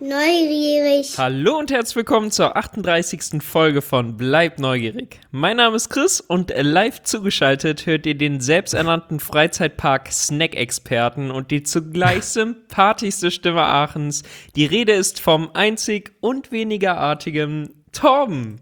Neugierig. Hallo und herzlich willkommen zur 38. Folge von Bleib neugierig. Mein Name ist Chris und live zugeschaltet hört ihr den selbsternannten Freizeitpark Snack-Experten und die zugleich sympathischste Stimme Aachens. Die Rede ist vom einzig und weniger artigen Torben.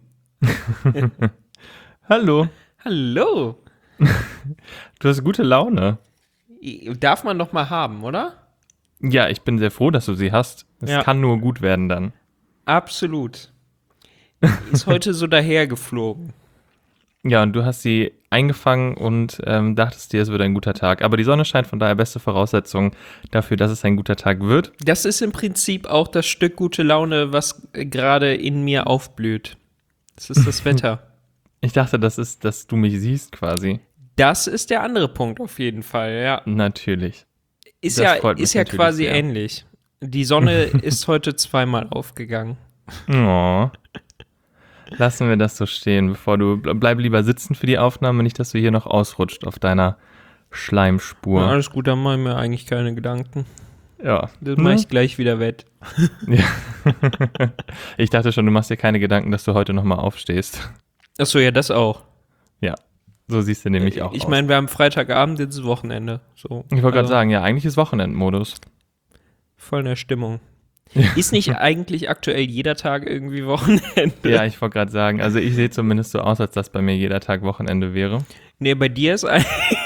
Hallo. Hallo. Du hast gute Laune. Darf man doch mal haben, oder? Ja, ich bin sehr froh, dass du sie hast. Es kann nur gut werden dann. Absolut. Ist heute so dahergeflogen. Ja, und du hast sie eingefangen und dachtest dir, es wird ein guter Tag. Aber die Sonne scheint, von daher beste Voraussetzung dafür, dass es ein guter Tag wird. Das ist im Prinzip auch das Stück gute Laune, was gerade in mir aufblüht. Das ist das Wetter. Ich dachte, das ist, dass du mich siehst quasi. Das ist der andere Punkt auf jeden Fall, ja. Natürlich. Ist Das ja freut mich natürlich quasi sehr. ähnlich. Die Sonne ist heute zweimal aufgegangen. Oh. Lassen wir das so stehen, bleib lieber sitzen für die Aufnahme, nicht, dass du hier noch ausrutscht auf deiner Schleimspur. Ja, alles gut, da mache ich mir eigentlich keine Gedanken. Ja. Das mache ich gleich wieder wett. Ja. Ich dachte schon, du machst dir keine Gedanken, dass du heute nochmal aufstehst. Achso, ja, das auch. Ja, so siehst du nämlich auch Ich aus. meine, wir haben Freitagabend, jetzt ist Wochenende. So, Ich wollte gerade also sagen, ja, eigentlich ist Wochenendmodus. voll in der Stimmung. Ist nicht eigentlich aktuell jeder Tag irgendwie Wochenende? Ja, ich wollte gerade sagen, also ich sehe zumindest so aus, als dass bei mir jeder Tag Wochenende wäre. Nee, bei dir ist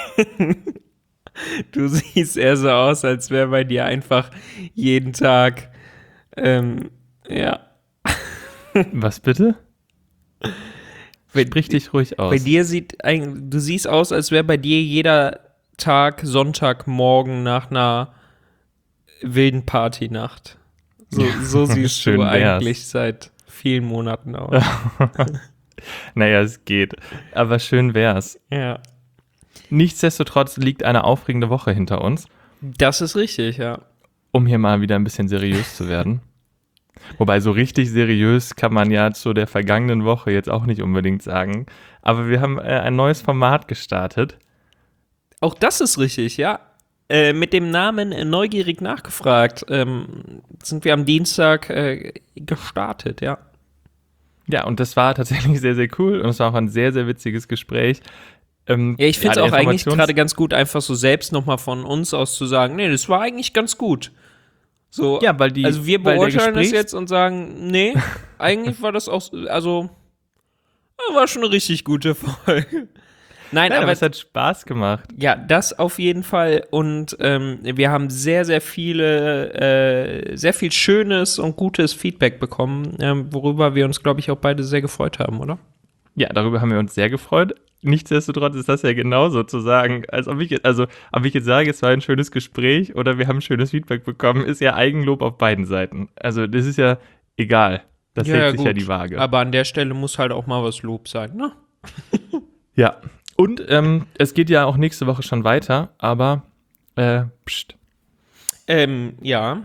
du siehst eher so aus, als wäre bei dir einfach jeden Tag, ja. Was bitte? Sprich dich ruhig aus. Bei dir du siehst aus, als wäre bei dir jeder Tag Sonntagmorgen nach einer wilden Partynacht. So siehst Schön du wär's. eigentlich seit vielen Monaten aus. Naja, es geht. Aber schön wär's. Ja. Nichtsdestotrotz liegt eine aufregende Woche hinter uns, Das ist richtig, ja. um hier mal wieder ein bisschen seriös zu werden. Wobei so richtig seriös kann man ja zu der vergangenen Woche jetzt auch nicht unbedingt sagen. Aber wir haben ein neues Format gestartet. Auch das ist richtig, ja. Mit dem Namen Neugierig nachgefragt sind wir am Dienstag gestartet, ja. Ja, und das war tatsächlich sehr, sehr cool. Und es war auch ein sehr, sehr witziges Gespräch. Ja, ich finde es Ja, auch eigentlich Informations- gerade ganz gut, einfach so selbst nochmal von uns aus zu sagen, nee, das war eigentlich ganz gut. So, Ja, also wir weil der beurteilen das Gesprächs- jetzt und sagen, nee, eigentlich war das auch, also, war schon eine richtig gute Folge. Nein, Nein, aber aber es hat Spaß gemacht. ja, das auf jeden Fall. Und wir haben sehr, sehr sehr viel schönes und gutes Feedback bekommen, worüber wir uns, glaube ich, auch beide sehr gefreut haben, oder? Ja, darüber haben wir uns sehr gefreut. Nichtsdestotrotz ist das ja genauso zu sagen, als ob ich jetzt sage, es war ein schönes Gespräch oder wir haben schönes Feedback bekommen, ist ja Eigenlob auf beiden Seiten. Also das ist ja egal. Das hält sich ja die Waage. Aber an der Stelle muss halt auch mal was Lob sein, ne? Ja. Und es geht ja auch nächste Woche schon weiter, aber pst. Ja.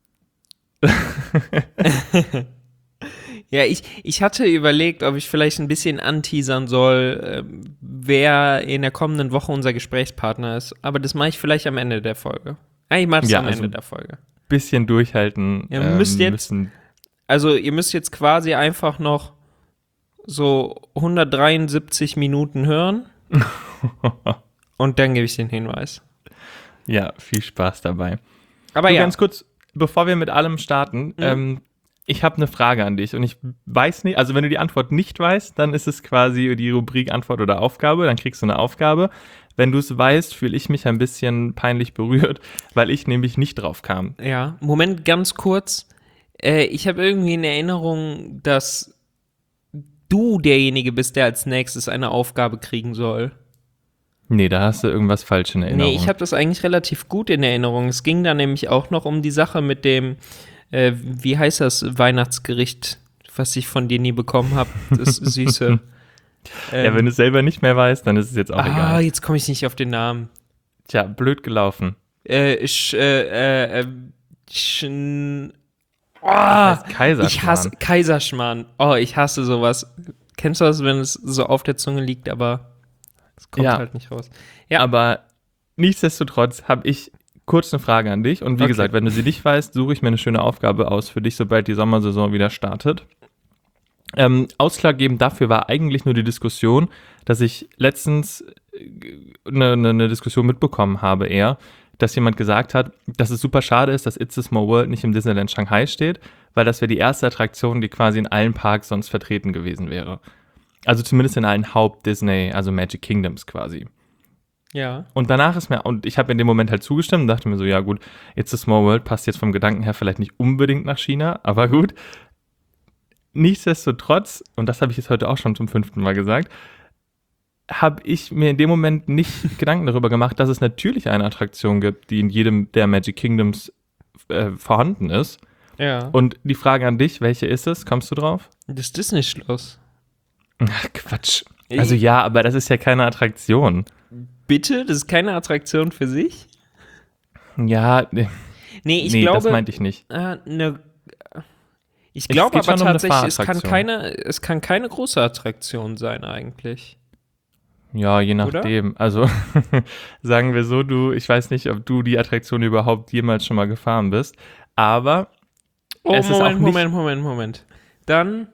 Ja, ich hatte überlegt, ob ich vielleicht ein bisschen anteasern soll, wer in der kommenden Woche unser Gesprächspartner ist. Aber das mache ich vielleicht am Ende der Folge. Ich mache es Ja, am also Ende der Folge. Bisschen durchhalten. Ihr müsst ihr müsst jetzt quasi einfach noch so 173 Minuten hören und dann gebe ich den Hinweis. Ja, viel Spaß dabei. Aber Du, ja, ganz kurz, bevor wir mit allem starten, ich habe eine Frage an dich und ich weiß nicht, also wenn du die Antwort nicht weißt, dann ist es quasi die Rubrik Antwort oder Aufgabe, dann kriegst du eine Aufgabe. Wenn du es weißt, fühle ich mich ein bisschen peinlich berührt, weil ich nämlich nicht drauf kam. ja, Moment, ganz kurz. Ich habe irgendwie in Erinnerung, dass du derjenige bist, der als nächstes eine Aufgabe kriegen soll. Nee, da hast du irgendwas falsch in Erinnerung. Nee, ich habe das eigentlich relativ gut in Erinnerung. Es ging da nämlich auch noch um die Sache mit dem, wie heißt das Weihnachtsgericht, was ich von dir nie bekommen habe, das Süße. Ja, wenn du es selber nicht mehr weißt, dann ist es jetzt auch egal. Jetzt komme ich nicht auf den Namen. Tja, blöd gelaufen. Das heißt Kaiserschmarrn. Ich hasse Kaiserschmarrn. Ich hasse sowas. Kennst du das, wenn es so auf der Zunge liegt, aber es kommt Ja. halt nicht raus. Ja. Aber nichtsdestotrotz habe ich kurz eine Frage an dich. Und wie gesagt, wenn du sie nicht weißt, suche ich mir eine schöne Aufgabe aus für dich, sobald die Sommersaison wieder startet. Ausschlaggebend dafür war eigentlich nur die Diskussion, dass ich letztens eine Diskussion mitbekommen habe eher, dass jemand gesagt hat, dass es super schade ist, dass It's a Small World nicht im Disneyland Shanghai steht, weil das wäre die erste Attraktion, die quasi in allen Parks sonst vertreten gewesen wäre. Also zumindest in allen Haupt-Disney, also Magic Kingdoms quasi. Ja. Und danach und ich habe in dem Moment halt zugestimmt und dachte mir so, ja gut, It's a Small World passt jetzt vom Gedanken her vielleicht nicht unbedingt nach China, aber gut. Nichtsdestotrotz, und das habe ich jetzt heute auch schon zum 5. Mal gesagt, habe ich mir in dem Moment nicht Gedanken darüber gemacht, dass es natürlich eine Attraktion gibt, die in jedem der Magic Kingdoms vorhanden ist. Ja. Und die Frage an dich, welche ist es? Kommst du drauf? Das Disney-Schloss. Ach, Quatsch. Also ja, aber das ist ja keine Attraktion. Bitte? Das ist keine Attraktion für sich? Ja, Nee, ich glaube, das meinte ich nicht. Ich glaube geht aber schon um eine tatsächlich, Fahrattraktion. es kann keine große Attraktion sein eigentlich. Ja, je nachdem. Oder? Also sagen wir so, ich weiß nicht, ob du die Attraktion überhaupt jemals schon mal gefahren bist, aber es ist auch nicht... Moment. Dann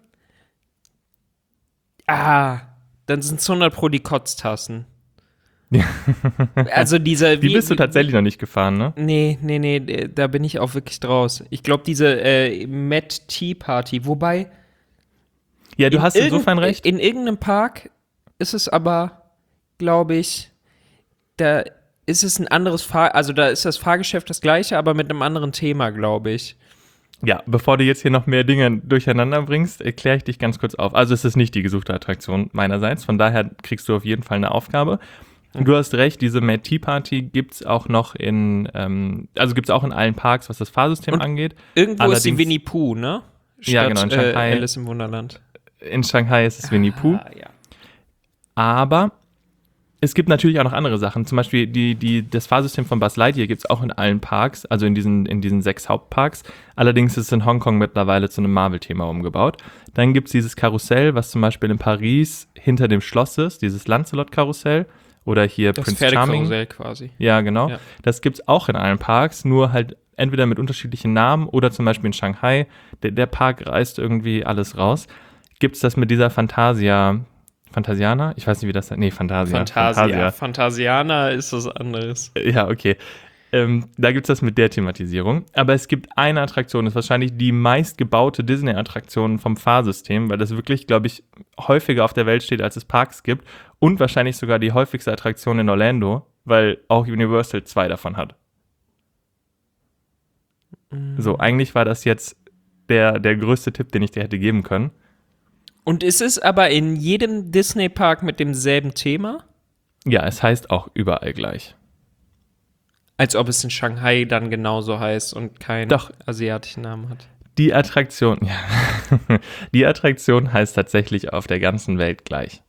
sind es 100 Pro die Kotztassen. Also die bist du tatsächlich noch nicht gefahren, ne? Nee, da bin ich auch wirklich draus. Ich glaube, diese Mad Tea Party, wobei... Ja, du hast insofern recht. In irgendeinem Park ist es aber, glaube ich, da ist es ein anderes also da ist das Fahrgeschäft das gleiche, aber mit einem anderen Thema, glaube ich. Ja, bevor du jetzt hier noch mehr Dinge durcheinander bringst, erkläre ich dich ganz kurz auf. Also es ist nicht die gesuchte Attraktion meinerseits, von daher kriegst du auf jeden Fall eine Aufgabe. Und du hast recht, diese Mad Tea Party gibt es auch noch gibt's auch in allen Parks, was das Fahrsystem angeht. Irgendwo ist die Winnie Pooh, ne? Ja, genau, in Shanghai. Alice im Wunderland. In Shanghai ist es Winnie Pooh. Ja. Aber es gibt natürlich auch noch andere Sachen. Zum Beispiel das Fahrsystem von Buzz Lightyear gibt es auch in allen Parks, also in diesen 6 Hauptparks. Allerdings ist es in Hongkong mittlerweile zu einem Marvel-Thema umgebaut. Dann gibt es dieses Karussell, was zum Beispiel in Paris hinter dem Schloss ist, dieses Lancelot-Karussell. Oder hier das Prince Charming. Quasi. Ja, genau. Ja. Das gibt es auch in allen Parks, nur halt entweder mit unterschiedlichen Namen oder zum Beispiel in Shanghai. Der Park reißt irgendwie alles raus. Gibt es das mit dieser Fantasiana? Ich weiß nicht, wie das heißt. Nee, Fantasia. Fantasiana ist was anderes. Ja, okay. Da gibt es das mit der Thematisierung. Aber es gibt eine Attraktion, das ist wahrscheinlich die meistgebaute Disney-Attraktion vom Fahrsystem, weil das wirklich, glaube ich, häufiger auf der Welt steht, als es Parks gibt. Und wahrscheinlich sogar die häufigste Attraktion in Orlando, weil auch Universal 2 davon hat. So, eigentlich war das jetzt der größte Tipp, den ich dir hätte geben können. Und ist es aber in jedem Disney-Park mit demselben Thema? Ja, es heißt auch überall gleich. Als ob es in Shanghai dann genauso heißt und keinen asiatischen Namen hat. Die Attraktion heißt tatsächlich auf der ganzen Welt gleich.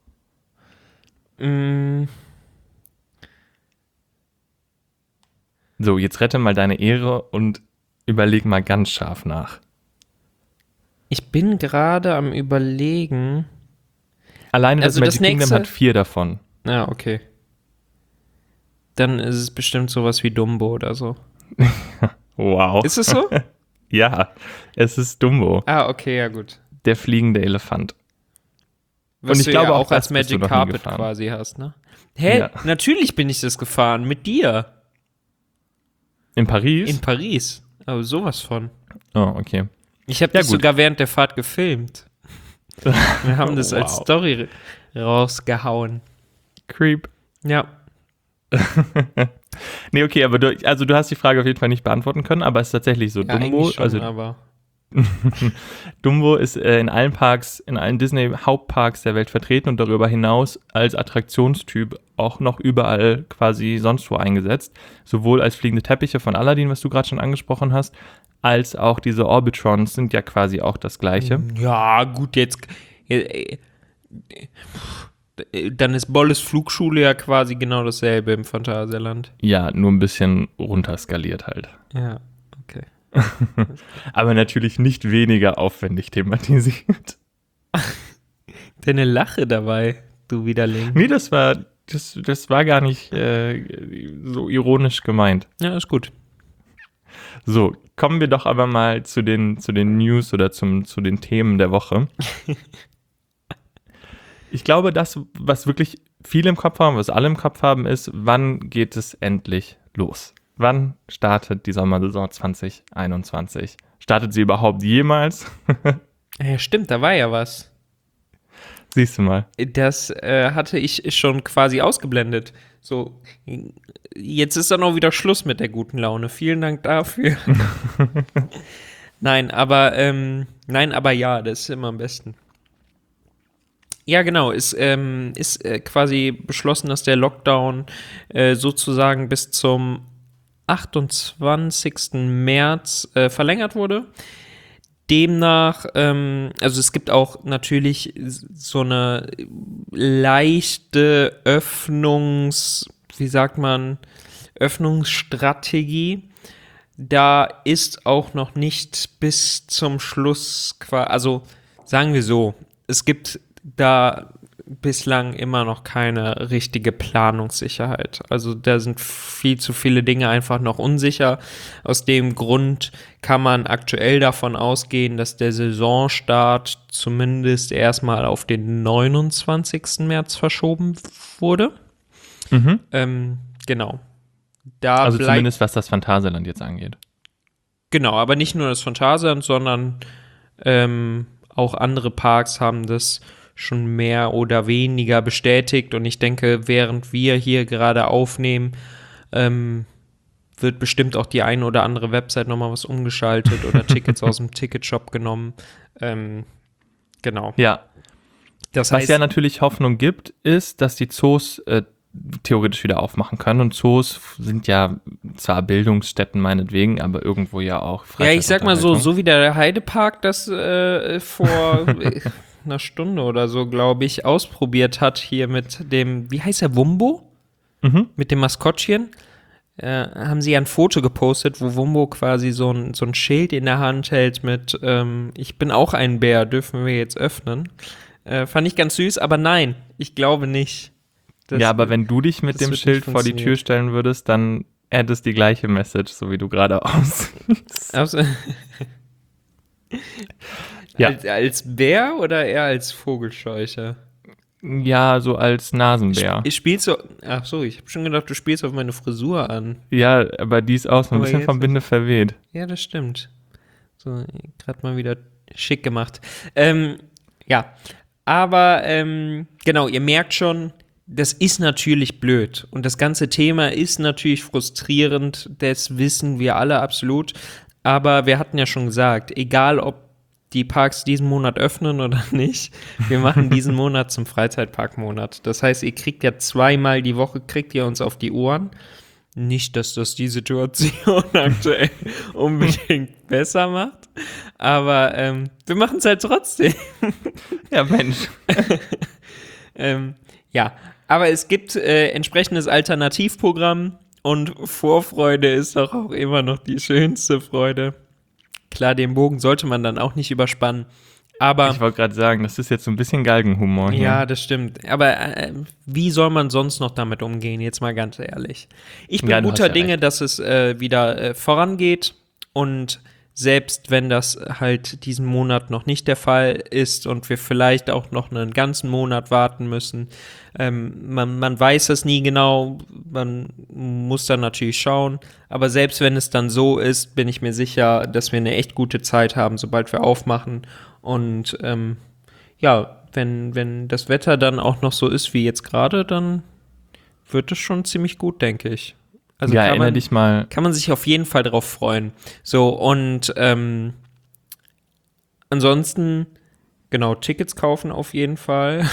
So, jetzt rette mal deine Ehre und überleg mal ganz scharf nach. Ich bin gerade am Überlegen. Alleine das Magic Kingdom hat 4 davon. Ja, okay. Dann ist es bestimmt sowas wie Dumbo oder so. Wow. Ist es so? Ja, es ist Dumbo. Ah, okay, ja gut. Der fliegende Elefant. Was und ich du glaube ja auch als Magic Carpet quasi hast, ne? Hä? Ja. Natürlich bin ich das gefahren, mit dir. In Paris? In Paris. Aber sowas von. Oh, okay. Ich habe das sogar während der Fahrt gefilmt. Wir haben das als Story rausgehauen. Creep. Ja. Nee, okay, aber du hast die Frage auf jeden Fall nicht beantworten können, aber es ist tatsächlich so. Ja, Dumbo, schon, aber Dumbo ist in allen Parks, in allen Disney-Hauptparks der Welt vertreten und darüber hinaus als Attraktionstyp auch noch überall quasi sonst wo eingesetzt. Sowohl als fliegende Teppiche von Aladdin, was du gerade schon angesprochen hast, als auch diese Orbitrons sind ja quasi auch das Gleiche. Ja, gut, jetzt dann ist Bolles Flugschule ja quasi genau dasselbe im Phantasialand. Ja, nur ein bisschen runterskaliert halt. Ja, okay. Aber natürlich nicht weniger aufwendig thematisiert. Deine Lache dabei, du Widerling. Nee, das war das war gar nicht so ironisch gemeint. Ja, ist gut. So, kommen wir doch aber mal zu den News oder zu den Themen der Woche. Ich glaube, das, was wirklich viele im Kopf haben, was alle im Kopf haben, ist, wann geht es endlich los? Wann startet die Sommersaison 2021? Startet sie überhaupt jemals? Ja, stimmt, da war ja was. Siehst du mal. Das hatte ich schon quasi ausgeblendet. So, jetzt ist dann auch wieder Schluss mit der guten Laune. Vielen Dank dafür. Nein, aber ja, das ist immer am besten. Ja, genau, ist quasi beschlossen, dass der Lockdown sozusagen bis zum 28. März verlängert wurde. Demnach, also es gibt auch natürlich so eine leichte Öffnungsstrategie. Da ist auch noch nicht bis zum Schluss, also sagen wir so, es gibt da bislang immer noch keine richtige Planungssicherheit. Also da sind viel zu viele Dinge einfach noch unsicher. Aus dem Grund kann man aktuell davon ausgehen, dass der Saisonstart zumindest erstmal auf den 29. März verschoben wurde. Genau. Also zumindest was das Phantasialand jetzt angeht. Genau, aber nicht nur das Phantasialand, sondern auch andere Parks haben das schon mehr oder weniger bestätigt, und ich denke, während wir hier gerade aufnehmen, wird bestimmt auch die eine oder andere Website nochmal was umgeschaltet oder Tickets aus dem Ticketshop genommen. Genau. Ja. Das was heißt, ja natürlich Hoffnung gibt, ist, dass die Zoos theoretisch wieder aufmachen können, und Zoos sind ja zwar Bildungsstätten meinetwegen, aber irgendwo ja auch ja, ich sag mal so wie der Heidepark das vor einer Stunde oder so, glaube ich, ausprobiert hat hier mit dem, wie heißt der, Wumbo? Mit dem Maskottchen. Haben sie ein Foto gepostet, wo Wumbo quasi so ein Schild in der Hand hält mit ich bin auch ein Bär, dürfen wir jetzt öffnen. Fand ich ganz süß, aber nein, ich glaube nicht. Ja, aber wenn du dich mit dem Schild vor die Tür stellen würdest, dann hättest die gleiche Message, so wie du gerade aussiehst. Ja. Als Bär oder eher als Vogelscheucher? Ja, so als Nasenbär. Spielst du, ach so, ich habe schon gedacht, du spielst auf meine Frisur an. Ja, aber die ist auch so ein bisschen vom Winde verweht. Ja, das stimmt. So, gerade mal wieder schick gemacht. Ja, aber genau, ihr merkt schon, das ist natürlich blöd. Und das ganze Thema ist natürlich frustrierend, das wissen wir alle absolut. Aber wir hatten ja schon gesagt, egal ob die Parks diesen Monat öffnen oder nicht, wir machen diesen Monat zum Freizeitparkmonat. Das heißt, ihr kriegt ja zweimal die Woche, kriegt ihr uns auf die Ohren. Nicht, dass das die Situation aktuell unbedingt besser macht, aber wir machen es halt trotzdem. Ja, Mensch. Ja, aber es gibt entsprechendes Alternativprogramm, und Vorfreude ist doch auch immer noch die schönste Freude. Klar, den Bogen sollte man dann auch nicht überspannen, aber... Ich wollte gerade sagen, das ist jetzt so ein bisschen Galgenhumor hier. Ja, das stimmt. Aber wie soll man sonst noch damit umgehen, jetzt mal ganz ehrlich? Ich bin guter Dinge, dass es wieder vorangeht, und selbst wenn das halt diesen Monat noch nicht der Fall ist und wir vielleicht auch noch einen ganzen Monat warten müssen, man weiß es nie genau, man muss dann natürlich schauen, aber selbst wenn es dann so ist, bin ich mir sicher, dass wir eine echt gute Zeit haben, sobald wir aufmachen, und ja, wenn das Wetter dann auch noch so ist wie jetzt gerade, dann wird es schon ziemlich gut, denke ich. Also ja, erinnere dich mal. Kann man sich auf jeden Fall drauf freuen. So, und ansonsten, genau, Tickets kaufen auf jeden Fall.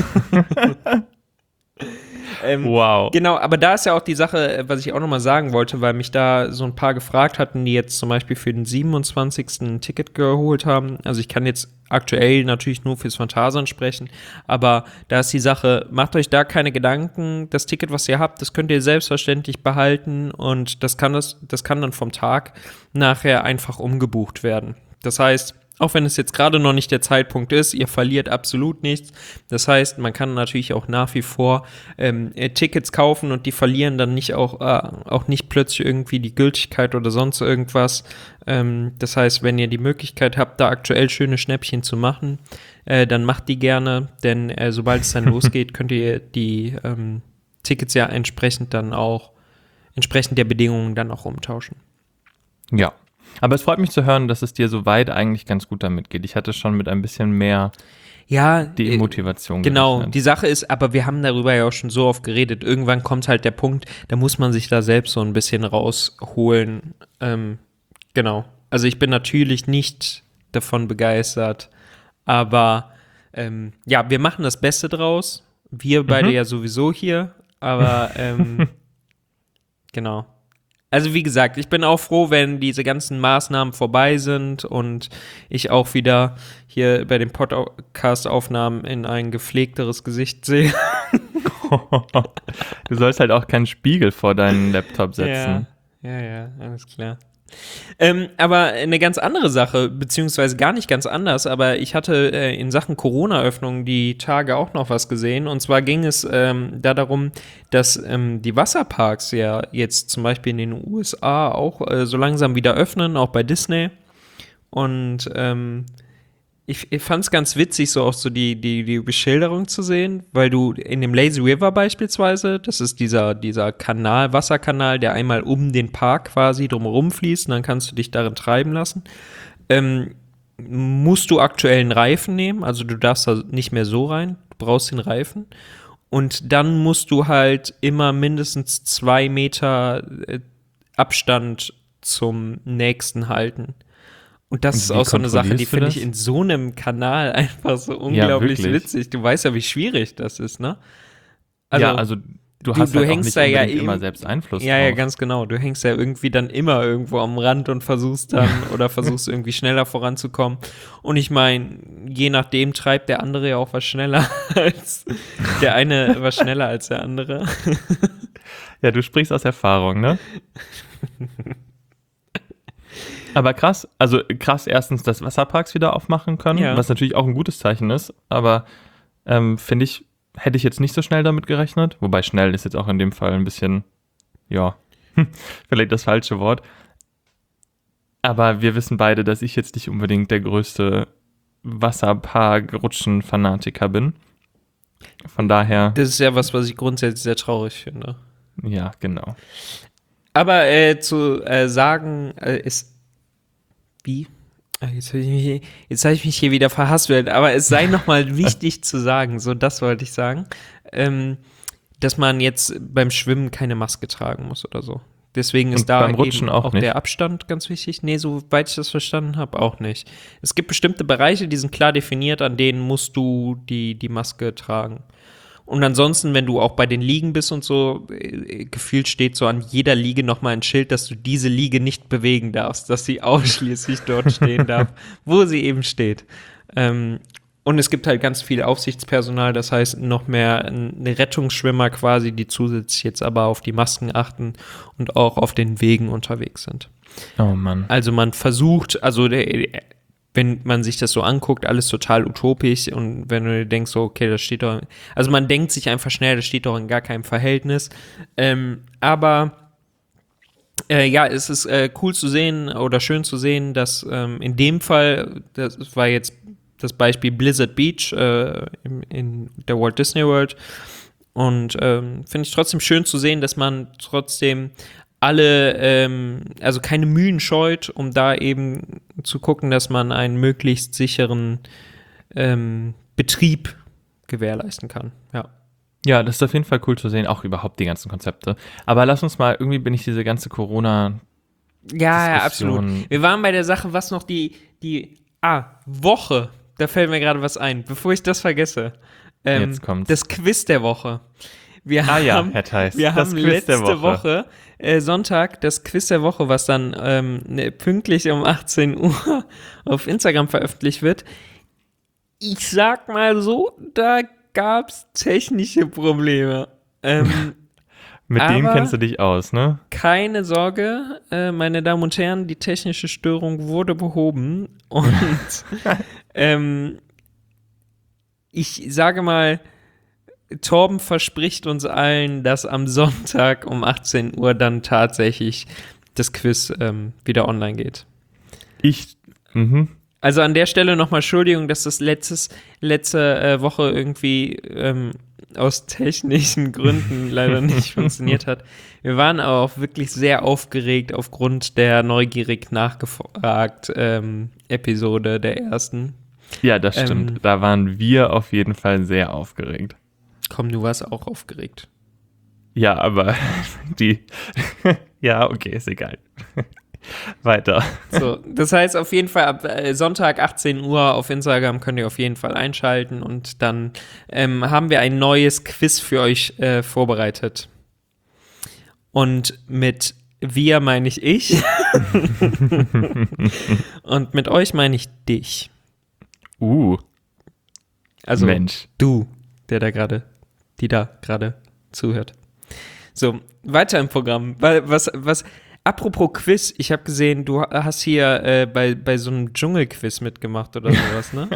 Wow. Genau, aber da ist ja auch die Sache, was ich auch nochmal sagen wollte, weil mich da so ein paar gefragt hatten, die jetzt zum Beispiel für den 27. ein Ticket geholt haben. Also ich kann jetzt aktuell natürlich nur fürs Phantasialand sprechen, aber da ist die Sache, macht euch da keine Gedanken. Das Ticket, was ihr habt, das könnt ihr selbstverständlich behalten, und das kann dann vom Tag nachher einfach umgebucht werden. Das heißt, Auch wenn es jetzt gerade noch nicht der Zeitpunkt ist, ihr verliert absolut nichts. Das heißt, man kann natürlich auch nach wie vor Tickets kaufen und die verlieren dann nicht auch nicht plötzlich irgendwie die Gültigkeit oder sonst irgendwas. Das heißt, wenn ihr die Möglichkeit habt, da aktuell schöne Schnäppchen zu machen, dann macht die gerne, denn sobald es dann losgeht, könnt ihr die Tickets ja entsprechend der Bedingungen dann auch umtauschen. Ja. Aber es freut mich zu hören, dass es dir soweit eigentlich ganz gut damit geht. Ich hatte schon mit ein bisschen mehr die Motivation Genau, gerechnet. die Sache ist, aber wir haben darüber ja auch schon so oft geredet, irgendwann kommt halt der Punkt, da muss man sich da selbst so ein bisschen rausholen. Genau, also ich bin natürlich nicht davon begeistert, aber ja, wir machen das Beste draus. Wir beide ja sowieso hier, aber genau. Also wie gesagt, ich bin auch froh, wenn diese ganzen Maßnahmen vorbei sind und ich auch wieder hier bei den Podcast-Aufnahmen in ein gepflegteres Gesicht sehe. Du sollst halt auch keinen Spiegel vor deinen Laptop setzen. Ja, alles klar. Aber eine ganz andere Sache, beziehungsweise gar nicht ganz anders, aber ich hatte in Sachen Corona-Öffnung die Tage auch noch was gesehen. Und zwar ging es da darum, dass die Wasserparks ja jetzt zum Beispiel in den USA auch so langsam wieder öffnen, auch bei Disney. Und ich fand es ganz witzig, so auch so die Beschilderung zu sehen, weil du in dem Lazy River beispielsweise, das ist dieser Kanal, Wasserkanal, der einmal um den Park quasi drumherum fließt und dann kannst du dich darin treiben lassen, musst du aktuell einen Reifen nehmen, also du darfst da nicht mehr so rein, du brauchst den Reifen und dann musst du halt immer mindestens 2 Meter Abstand zum nächsten halten. Und das ist auch so eine Sache, die finde ich in so einem Kanal einfach so unglaublich witzig. Du weißt ja, wie schwierig das ist, ne? Also du hast halt hängst auch nicht unbedingt immer selbst Einfluss drauf. Ja, ganz genau. Du hängst ja irgendwie dann immer irgendwo am Rand und versuchst irgendwie schneller voranzukommen. Und ich meine, je nachdem treibt der andere ja auch was schneller als der eine was schneller als der andere. Ja, du sprichst aus Erfahrung, ne? Aber krass erstens, dass Wasserparks wieder aufmachen können, was natürlich auch ein gutes Zeichen ist, aber finde ich, hätte ich jetzt nicht so schnell damit gerechnet, wobei schnell ist jetzt auch in dem Fall ein bisschen, vielleicht das falsche Wort, aber wir wissen beide, dass ich jetzt nicht unbedingt der größte Wasserpark-Rutschen-Fanatiker bin, von daher. Das ist ja was ich grundsätzlich sehr traurig finde. Ja, genau. Aber zu sagen, ist wie? Jetzt habe ich mich hier wieder verhaspelt, aber es sei nochmal wichtig zu sagen, so das wollte ich sagen, dass man jetzt beim Schwimmen keine Maske tragen muss oder so. Deswegen ist da eben auch der Abstand ganz wichtig. Nee, soweit ich das verstanden habe, auch nicht. Es gibt bestimmte Bereiche, die sind klar definiert, an denen musst du die Maske tragen. Und ansonsten, wenn du auch bei den Liegen bist und so, gefühlt steht so an jeder Liege nochmal ein Schild, dass du diese Liege nicht bewegen darfst, dass sie ausschließlich dort stehen darf, wo sie eben steht. Und es gibt halt ganz viel Aufsichtspersonal, das heißt noch mehr Rettungsschwimmer quasi, die zusätzlich jetzt aber auf die Masken achten und auch auf den Wegen unterwegs sind. Oh Mann. Also man versucht, wenn man sich das so anguckt, alles total utopisch und wenn du denkst, so, okay, das steht doch, also man denkt sich einfach schnell, das steht doch in gar keinem Verhältnis, aber es ist cool zu sehen oder schön zu sehen, dass in dem Fall, das war jetzt das Beispiel Blizzard Beach in der Walt Disney World und finde ich trotzdem schön zu sehen, dass man trotzdem also keine Mühen scheut, um da eben zu gucken, dass man einen möglichst sicheren Betrieb gewährleisten kann. Ja, das ist auf jeden Fall cool zu sehen, auch überhaupt die ganzen Konzepte. Aber lass uns mal, irgendwie bin ich diese ganze Corona- Ja, absolut. Wir waren bei der Sache, was noch die Woche, da fällt mir gerade was ein, bevor ich das vergesse. Jetzt kommt's. Das Quiz der Woche. Wir haben letzte Woche Sonntag das Quiz der Woche, was dann pünktlich um 18 Uhr auf Instagram veröffentlicht wird. Ich sag mal so, da gab's technische Probleme. Mit denen Aber kennst du dich aus, ne? keine Sorge, meine Damen und Herren, die technische Störung wurde behoben und ich sage mal, Torben verspricht uns allen, dass am Sonntag um 18 Uhr dann tatsächlich das Quiz wieder online geht. Also an der Stelle nochmal Entschuldigung, dass das letzte Woche irgendwie aus technischen Gründen leider nicht funktioniert hat. Wir waren aber auch wirklich sehr aufgeregt aufgrund der neugierig nachgefragt Episode der ersten. Ja, das stimmt. Da waren wir auf jeden Fall sehr aufgeregt. Komm, du warst auch aufgeregt. Ja, aber ja, okay, ist egal. Weiter. So, das heißt auf jeden Fall ab Sonntag 18 Uhr auf Instagram könnt ihr auf jeden Fall einschalten und dann haben wir ein neues Quiz für euch vorbereitet. Und mit wir meine ich. Und mit euch meine ich dich. Also Mensch. Du, die da gerade zuhört. So, weiter im Programm. Apropos Quiz, ich habe gesehen, du hast hier bei so einem Dschungelquiz mitgemacht oder sowas, ne?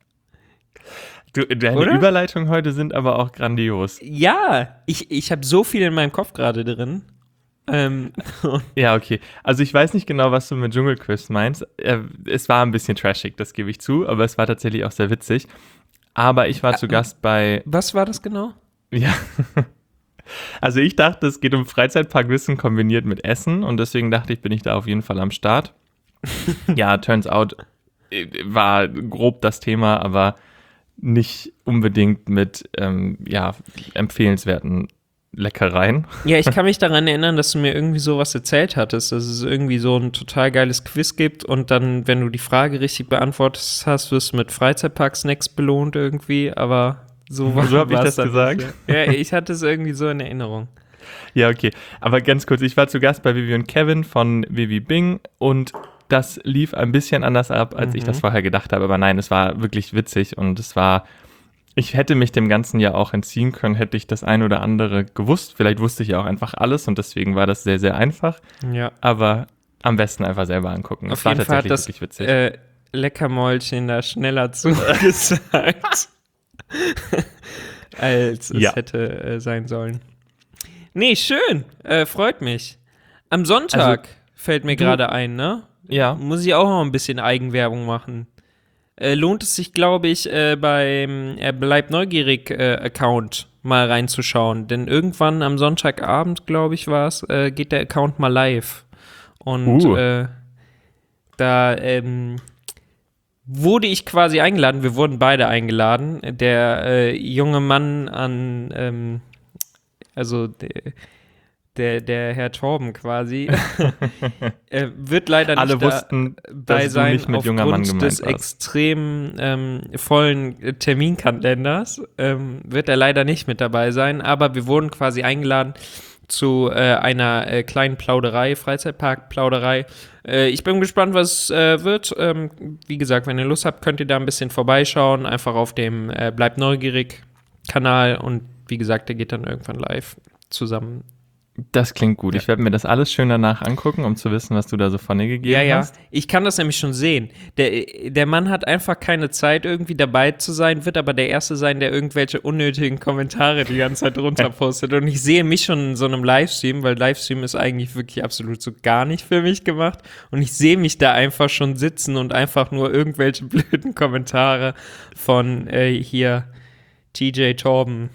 Deine Oder? Überleitungen heute sind aber auch grandios. Ja, ich habe so viel in meinem Kopf gerade drin. Ja, okay. Also ich weiß nicht genau, was du mit Dschungelquiz meinst. Es war ein bisschen trashig, das gebe ich zu, aber es war tatsächlich auch sehr witzig. Aber ich war zu Gast bei... Was war das genau? Ja, also ich dachte, es geht um Freizeitparkwissen kombiniert mit Essen und deswegen dachte ich, bin ich da auf jeden Fall am Start. Ja, turns out, war grob das Thema, aber nicht unbedingt mit empfehlenswerten Leckereien. Ja, ich kann mich daran erinnern, dass du mir irgendwie sowas erzählt hattest, dass es irgendwie so ein total geiles Quiz gibt und dann, wenn du die Frage richtig beantwortet hast, wirst du mit Freizeitpark-Snacks belohnt irgendwie, aber so habe ich das gesagt. Nicht. Ja, ich hatte es irgendwie so in Erinnerung. Ja, okay. Aber ganz kurz, ich war zu Gast bei Vivi und Kevin von Vivi Bing und das lief ein bisschen anders ab, als ich das vorher gedacht habe. Aber nein, es war wirklich witzig und ich hätte mich dem Ganzen ja auch entziehen können, hätte ich das ein oder andere gewusst. Vielleicht wusste ich ja auch einfach alles und deswegen war das sehr, sehr einfach. Ja. Aber am besten einfach selber angucken. Auf jeden Fall hat das wirklich witzig. Leckermäulchen da schneller zugesagt, als es hätte sein sollen. Nee, schön. Freut mich. Am Sonntag fällt mir gerade ein, ne? Ja. Muss ich auch noch ein bisschen Eigenwerbung machen. Lohnt es sich, glaube ich, beim Bleib neugierig Account mal reinzuschauen. Denn irgendwann am Sonntagabend, glaube ich, war es, geht der Account mal live. Und da wurde ich quasi eingeladen. Wir wurden beide eingeladen. Der junge Mann also der Herr Torben quasi, wird leider nicht Alle wussten, dabei dass sein du nicht mit junger Mann aufgrund gemeint des warst. extrem vollen Terminkalenders. Wird er leider nicht mit dabei sein, aber wir wurden quasi eingeladen zu einer kleinen Plauderei, Freizeitpark-Plauderei. Ich bin gespannt, was wird. Wie gesagt, wenn ihr Lust habt, könnt ihr da ein bisschen vorbeischauen, einfach auf dem Bleib neugierig Kanal und wie gesagt, der geht dann irgendwann live zusammen. Das klingt gut. Ja. Ich werde mir das alles schön danach angucken, um zu wissen, was du da so von dir gegeben hast. Ja, ich kann das nämlich schon sehen. Der Mann hat einfach keine Zeit, irgendwie dabei zu sein, wird aber der Erste sein, der irgendwelche unnötigen Kommentare die ganze Zeit runter postet. Und ich sehe mich schon in so einem Livestream, weil Livestream ist eigentlich wirklich absolut so gar nicht für mich gemacht. Und ich sehe mich da einfach schon sitzen und einfach nur irgendwelche blöden Kommentare von hier TJ Torben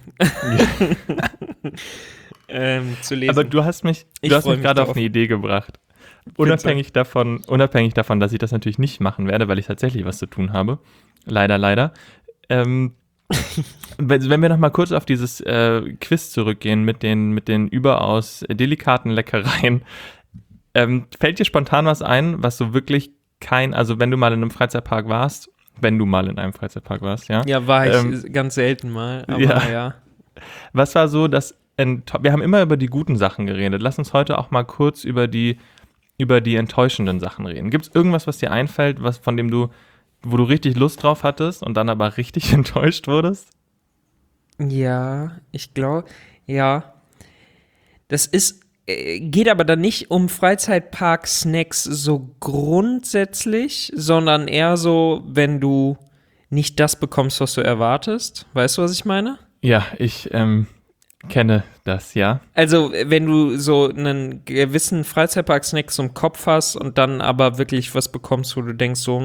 zu lesen. Aber du hast mich gerade auf eine Idee gebracht. Unabhängig davon, dass ich das natürlich nicht machen werde, weil ich tatsächlich was zu tun habe. Leider. Wenn wir noch mal kurz auf dieses Quiz zurückgehen mit den überaus delikaten Leckereien. Fällt dir spontan was ein, was so wirklich also wenn du mal in einem Freizeitpark warst, ja? Ja, war ich ganz selten mal, aber ja. Was war so, wir haben immer über die guten Sachen geredet. Lass uns heute auch mal kurz über die enttäuschenden Sachen reden. Gibt es irgendwas, was dir einfällt, wo du richtig Lust drauf hattest und dann aber richtig enttäuscht wurdest? Ja, ich glaube, ja. Das ist, geht aber dann nicht um Freizeitpark-Snacks so grundsätzlich, sondern eher so, wenn du nicht das bekommst, was du erwartest. Weißt du, was ich meine? Ja, ich kenne das, ja. Also, wenn du so einen gewissen Freizeitpark-Snack so im Kopf hast und dann aber wirklich was bekommst, wo du denkst so,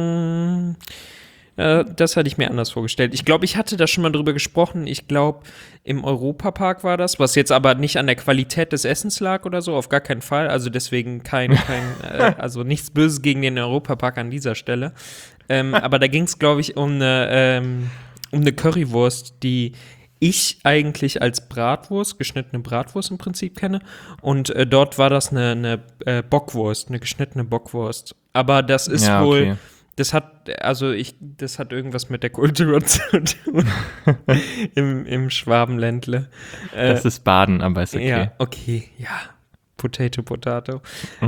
das hatte ich mir anders vorgestellt. Ich glaube, ich hatte da schon mal drüber gesprochen. Ich glaube, im Europapark war das, was jetzt aber nicht an der Qualität des Essens lag oder so, auf gar keinen Fall. Also deswegen also nichts Böses gegen den Europapark an dieser Stelle. Aber da ging es, glaube ich, um eine Currywurst, die ich eigentlich als Bratwurst, geschnittene Bratwurst im Prinzip kenne. Und dort war das eine Bockwurst, eine geschnittene Bockwurst. Aber das ist wohl, okay. das hat irgendwas mit der Kultur zu tun im Schwabenländle. Das ist Baden, aber ist okay. Ja, okay, ja. Potato.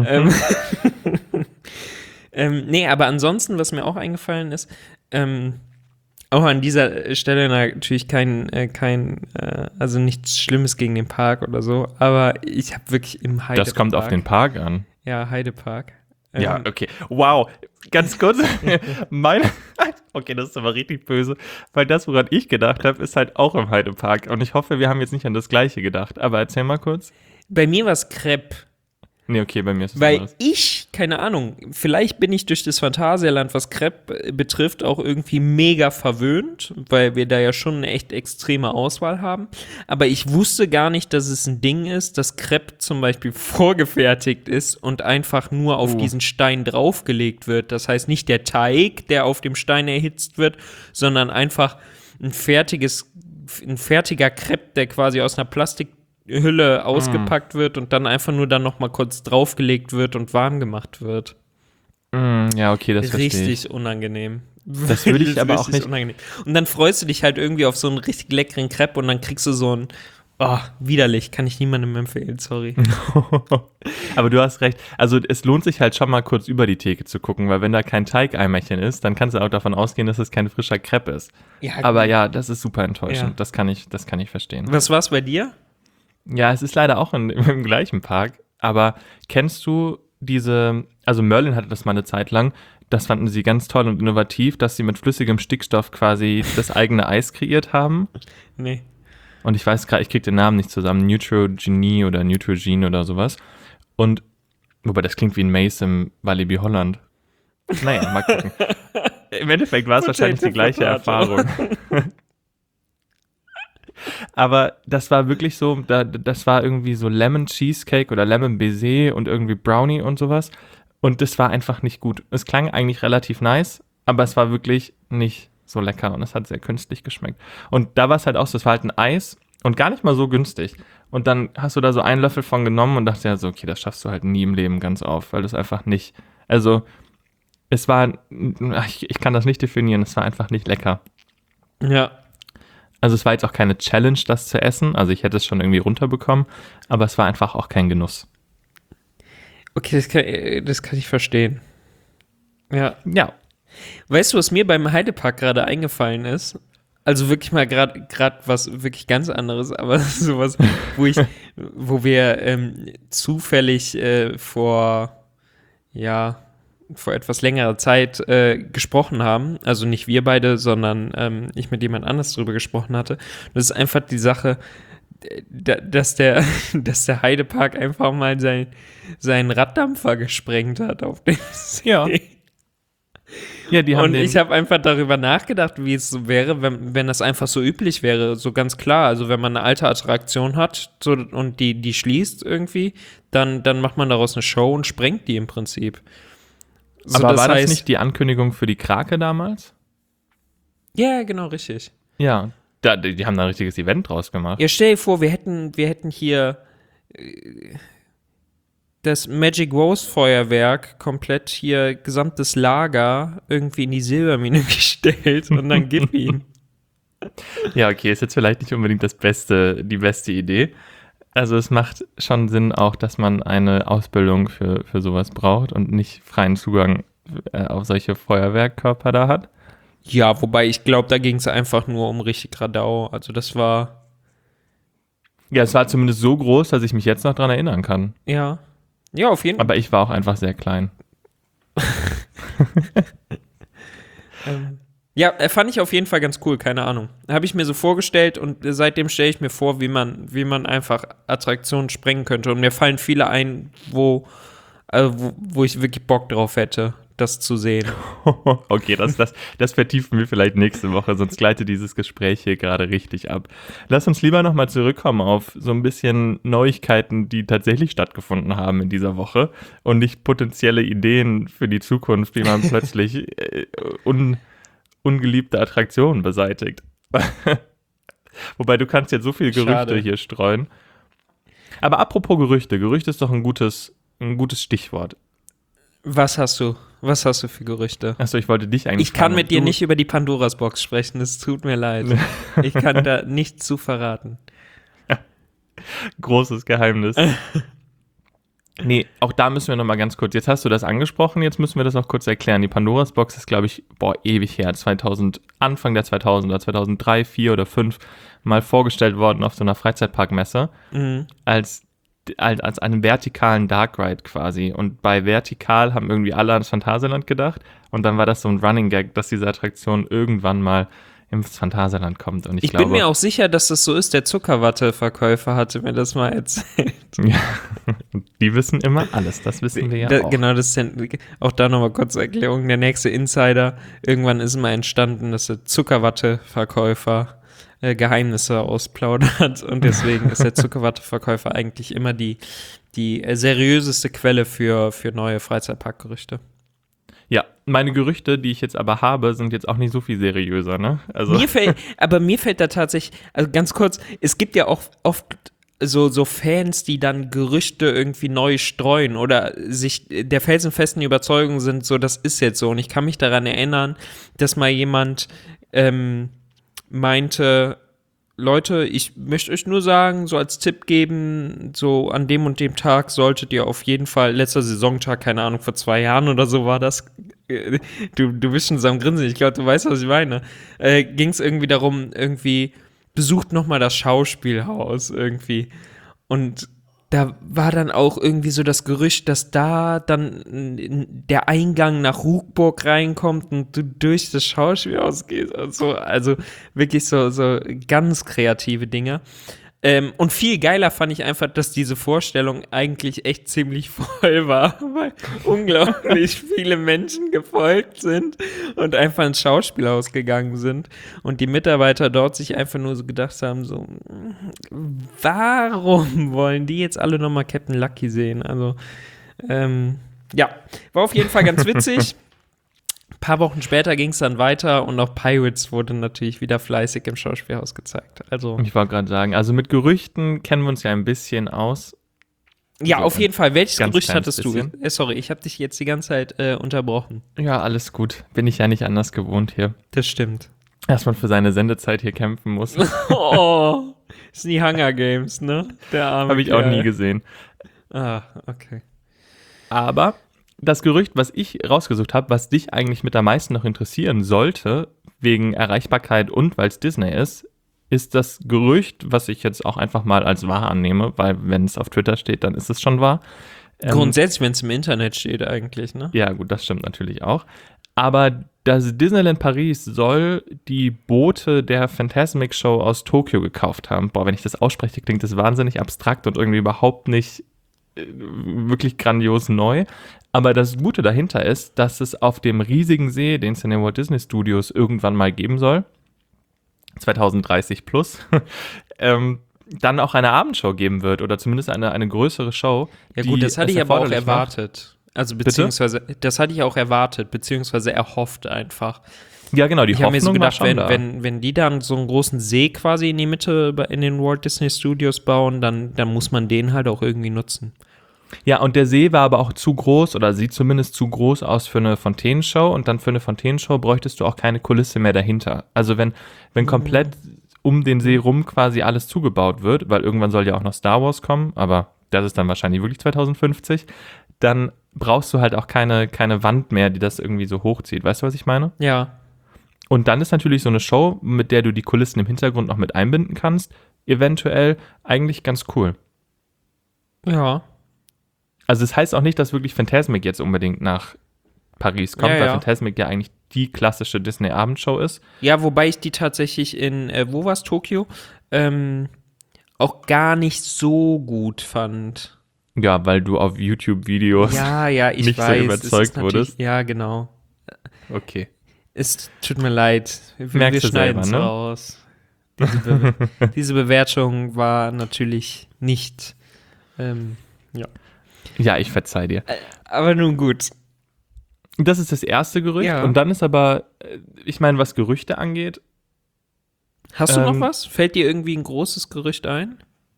Nee, aber ansonsten, was mir auch eingefallen ist, auch an dieser Stelle natürlich also nichts Schlimmes gegen den Park oder so, aber ich habe wirklich im Heidepark. Das kommt auf den Park an. Ja, Heidepark. Ja, okay. Wow. Ganz kurz. Okay, das ist aber richtig böse, weil das, woran ich gedacht habe, ist halt auch im Heidepark. Und ich hoffe, wir haben jetzt nicht an das Gleiche gedacht. Aber erzähl mal kurz. Bei mir war es Crepe. Nee, okay, bei mir ist es Weil anders. keine Ahnung, vielleicht bin ich durch das Phantasialand, was Crepe betrifft, auch irgendwie mega verwöhnt, weil wir da ja schon eine echt extreme Auswahl haben. Aber ich wusste gar nicht, dass es ein Ding ist, dass Crepe zum Beispiel vorgefertigt ist und einfach nur auf diesen Stein draufgelegt wird. Das heißt nicht der Teig, der auf dem Stein erhitzt wird, sondern einfach ein fertiger Crepe, der quasi aus einer Plastikhülle ausgepackt wird und dann einfach nur dann noch mal kurz draufgelegt wird und warm gemacht wird. Ja, okay, das verstehe ich. Richtig unangenehm. Das würde ich aber auch nicht. Unangenehm. Und dann freust du dich halt irgendwie auf so einen richtig leckeren Crepe und dann kriegst du so einen, widerlich, kann ich niemandem empfehlen, sorry. Aber du hast recht. Also es lohnt sich halt schon mal kurz über die Theke zu gucken, weil wenn da kein Teigeimerchen ist, dann kannst du auch davon ausgehen, dass es kein frischer Crepe ist. Ja, aber ja, das ist super enttäuschend. Ja. Das kann ich verstehen. Was war's bei dir? Ja, es ist leider auch im gleichen Park, aber kennst du also Merlin hatte das mal eine Zeit lang, das fanden sie ganz toll und innovativ, dass sie mit flüssigem Stickstoff quasi das eigene Eis kreiert haben. Nee. Und ich weiß gerade, ich kriege den Namen nicht zusammen, Neutrogenie oder Neutrogene oder sowas. Und, wobei das klingt wie ein Mace im Walibi Holland. Naja, mal gucken. Im Endeffekt war es wahrscheinlich die gleiche Erfahrung. Aber das war wirklich so, das war irgendwie so Lemon Cheesecake oder Lemon Baiser und irgendwie Brownie und sowas. Und das war einfach nicht gut. Es klang eigentlich relativ nice, aber es war wirklich nicht so lecker und es hat sehr künstlich geschmeckt. Und da war es halt auch so, es war halt ein Eis und gar nicht mal so günstig. Und dann hast du da so einen Löffel von genommen und dachte ja so, okay, das schaffst du halt nie im Leben ganz auf, weil das einfach nicht, also es war, ich kann das nicht definieren, es war einfach nicht lecker. Ja. Also es war jetzt auch keine Challenge, das zu essen. Also ich hätte es schon irgendwie runterbekommen, aber es war einfach auch kein Genuss. Okay, das kann ich verstehen. Ja. Ja. Weißt du, was mir beim Heidepark gerade eingefallen ist? Also wirklich mal gerade was wirklich ganz anderes, aber sowas, wo wir zufällig vor etwas längerer Zeit gesprochen haben, also nicht wir beide, sondern ich mit jemand anders drüber gesprochen hatte. Das ist einfach die Sache, dass der Heidepark einfach mal seinen Raddampfer gesprengt hat auf dem See. Ja, die haben und ich habe einfach darüber nachgedacht, wie es so wäre, wenn das einfach so üblich wäre, so ganz klar. Also wenn man eine alte Attraktion hat und die schließt irgendwie, dann macht man daraus eine Show und sprengt die im Prinzip. So, aber war das nicht die Ankündigung für die Krake damals? Ja, genau, richtig. Ja, die haben da ein richtiges Event draus gemacht. Ja, stell dir vor, wir hätten hier das Magic Rose Feuerwerk komplett hier, gesamtes Lager irgendwie in die Silbermine gestellt und dann gib ihm. Ja, okay, ist jetzt vielleicht nicht unbedingt die beste Idee. Also es macht schon Sinn auch, dass man eine Ausbildung für sowas braucht und nicht freien Zugang auf solche Feuerwerkkörper da hat. Ja, wobei ich glaube, da ging es einfach nur um richtig Radau. Also das war... Ja, es war zumindest so groß, dass ich mich jetzt noch dran erinnern kann. Ja. Ja, auf jeden Fall. Aber ich war auch einfach sehr klein. Ja, fand ich auf jeden Fall ganz cool, keine Ahnung. Habe ich mir so vorgestellt und seitdem stelle ich mir vor, wie man einfach Attraktionen sprengen könnte. Und mir fallen viele ein, wo ich wirklich Bock drauf hätte, das zu sehen. Okay, das vertiefen wir vielleicht nächste Woche, sonst gleitet dieses Gespräch hier gerade richtig ab. Lass uns lieber nochmal zurückkommen auf so ein bisschen Neuigkeiten, die tatsächlich stattgefunden haben in dieser Woche und nicht potenzielle Ideen für die Zukunft, wie man plötzlich ungeliebte Attraktionen beseitigt. Wobei du kannst jetzt so viele Gerüchte Schade. hier streuen. Aber apropos Gerüchte, Gerüchte ist doch ein gutes Stichwort. Was hast du für Gerüchte? Achso, ich wollte dich eigentlich Ich kann fragen, mit dir du- nicht über die Pandoras Box sprechen, es tut mir leid. Ich kann da nichts zu verraten. Großes Geheimnis. Nee, auch da müssen wir nochmal ganz kurz, jetzt hast du das angesprochen, jetzt müssen wir das auch kurz erklären. Die Pandoras Box ist, glaube ich, ewig her, Anfang der 2000er, 2003, 2004 oder 2005 mal vorgestellt worden auf so einer Freizeitparkmesse als einen vertikalen Dark Ride quasi. Und bei vertikal haben irgendwie alle ans Phantasialand gedacht und dann war das so ein Running Gag, dass diese Attraktion irgendwann mal ins Phantasialand kommt. Und Ich bin mir auch sicher, dass das so ist. Der Zuckerwatte-Verkäufer hatte mir das mal erzählt. Ja, die wissen immer alles, das wissen wir ja auch. Genau, das ist auch da nochmal kurz zur Erklärung. Der nächste Insider, irgendwann ist mal entstanden, dass der Zuckerwatte-Verkäufer Geheimnisse ausplaudert und deswegen ist der Zuckerwatte-Verkäufer eigentlich immer die seriöseste Quelle für neue Freizeitparkgerüchte. Ja, meine Gerüchte, die ich jetzt aber habe, sind jetzt auch nicht so viel seriöser, ne? Also Mir fällt da tatsächlich, also ganz kurz, es gibt ja auch oft so Fans, die dann Gerüchte irgendwie neu streuen oder sich der felsenfesten Überzeugung sind, so das ist jetzt so. Und ich kann mich daran erinnern, dass mal jemand meinte, Leute, ich möchte euch nur sagen, so als Tipp geben, so an dem und dem Tag solltet ihr auf jeden Fall, letzter Saisontag, keine Ahnung, vor 2 Jahren oder so war das, du bist schon so am Grinsen, ich glaube, du weißt, was ich meine, ging es irgendwie darum, irgendwie, besucht nochmal das Schauspielhaus irgendwie und da war dann auch irgendwie so das Gerücht, dass da dann der Eingang nach Hugburg reinkommt und du durch das Schauspielhaus gehst. Also wirklich so ganz kreative Dinge. Und viel geiler fand ich einfach, dass diese Vorstellung eigentlich echt ziemlich voll war, weil unglaublich viele Menschen gefolgt sind und einfach ins Schauspielhaus gegangen sind und die Mitarbeiter dort sich einfach nur so gedacht haben, so, warum wollen die jetzt alle nochmal Captain Lucky sehen? Also, ja, war auf jeden Fall ganz witzig. Ein paar Wochen später ging es dann weiter und auch Pirates wurde natürlich wieder fleißig im Schauspielhaus gezeigt. Also ich wollte gerade sagen, also mit Gerüchten kennen wir uns ja ein bisschen aus. ja, So auf jeden Fall. Welches ganz Gerücht kleines hattest du? bisschen. Sorry, ich habe dich jetzt die ganze Zeit unterbrochen. Ja, alles gut. Bin ich ja nicht anders gewohnt hier. Das stimmt. Dass man für seine Sendezeit hier kämpfen muss. Oh, ist die Hunger Games, ne? Der arme Habe ich auch Kerl. nie gesehen. Ah, okay. Aber das Gerücht, was ich rausgesucht habe, was dich eigentlich mit am meisten noch interessieren sollte, wegen Erreichbarkeit und weil es Disney ist das Gerücht, was ich jetzt auch einfach mal als wahr annehme, weil wenn es auf Twitter steht, dann ist es schon wahr. Grundsätzlich, wenn es im Internet steht eigentlich, ne? Ja, gut, das stimmt natürlich auch. Aber das Disneyland Paris soll die Boote der Fantasmic Show aus Tokio gekauft haben. Boah, wenn ich das ausspreche, klingt das wahnsinnig abstrakt und irgendwie überhaupt nicht wirklich grandios neu. Aber das Gute dahinter ist, dass es auf dem riesigen See, den es in den Walt Disney Studios irgendwann mal geben soll, 2030 plus, dann auch eine Abendshow geben wird oder zumindest eine größere Show. Ja gut, das hatte ich aber auch erforderlich macht. erwartet. Also beziehungsweise, das hatte ich auch erwartet, beziehungsweise erhofft einfach. Ja, genau, die Ich habe mir so Hoffnung war gedacht, schon da. wenn die dann so einen großen See quasi in die Mitte in den Walt Disney Studios bauen, dann muss man den halt auch irgendwie nutzen. Ja, und der See war aber auch zu groß oder sieht zumindest zu groß aus für eine Fontänenshow und dann für eine Fontänenshow bräuchtest du auch keine Kulisse mehr dahinter. Also wenn komplett um den See rum quasi alles zugebaut wird, weil irgendwann soll ja auch noch Star Wars kommen, aber das ist dann wahrscheinlich wirklich 2050, dann brauchst du halt auch keine Wand mehr, die das irgendwie so hochzieht. Weißt du, was ich meine? Ja. Und dann ist natürlich so eine Show, mit der du die Kulissen im Hintergrund noch mit einbinden kannst, eventuell eigentlich ganz cool. Ja. Also es heißt auch nicht, dass wirklich Fantasmic jetzt unbedingt nach Paris kommt, weil Fantasmic ja eigentlich die klassische Disney-Abendshow ist. Ja, wobei ich die tatsächlich in, wo war es, Tokio, auch gar nicht so gut fand. Ja, weil du auf YouTube-Videos ich nicht weiß, so überzeugt wurdest. Ja, genau. Okay. Es tut mir leid. Merkst du schneiden selber, es ne? raus. Diese Bewertung war natürlich nicht, ja. Ja, ich verzeih dir. Aber nun gut. Das ist das erste Gerücht. Ja. Und dann ist aber, ich meine, was Gerüchte angeht. Hast du noch was? Fällt dir irgendwie ein großes Gerücht ein?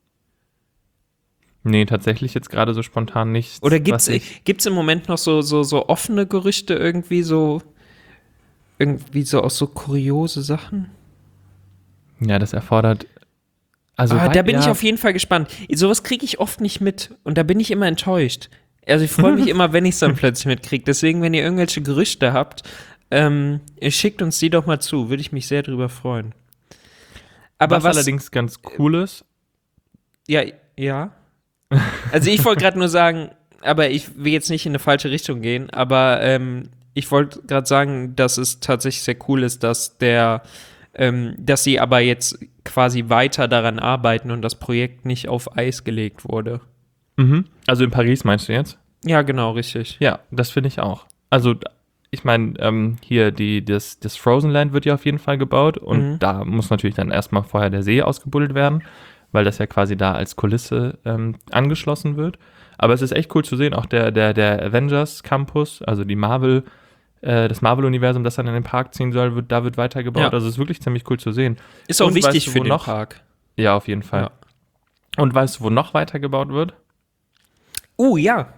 Nee, tatsächlich jetzt gerade so spontan nichts. Oder gibt's im Moment noch so offene Gerüchte irgendwie so auch so kuriose Sachen? Ja, das erfordert. Also da bin ich auf jeden Fall gespannt. Sowas kriege ich oft nicht mit und da bin ich immer enttäuscht. Also ich freue mich immer, wenn ich es dann plötzlich mitkriege. Deswegen, wenn ihr irgendwelche Gerüchte habt, schickt uns die doch mal zu. Würde ich mich sehr drüber freuen. Aber was allerdings ganz cool ist. Ja. Also ich wollte gerade nur sagen, aber ich will jetzt nicht in eine falsche Richtung gehen, aber ich wollte gerade sagen, dass es tatsächlich sehr cool ist, dass dass sie aber jetzt quasi weiter daran arbeiten und das Projekt nicht auf Eis gelegt wurde. Mhm. Also in Paris meinst du jetzt? Ja, genau, richtig. Ja, das finde ich auch. Also ich meine, hier das Frozen Land wird ja auf jeden Fall gebaut und da muss natürlich dann erstmal vorher der See ausgebuddelt werden, weil das ja quasi da als Kulisse angeschlossen wird. Aber es ist echt cool zu sehen, auch der Avengers Campus, also das Marvel-Universum, das dann in den Park ziehen soll, wird weitergebaut. Ja. Also es ist wirklich ziemlich cool zu sehen. Ist auch wichtig für den Park. Ja, auf jeden Fall. Ja. Und weißt du, wo noch weitergebaut wird? Ja.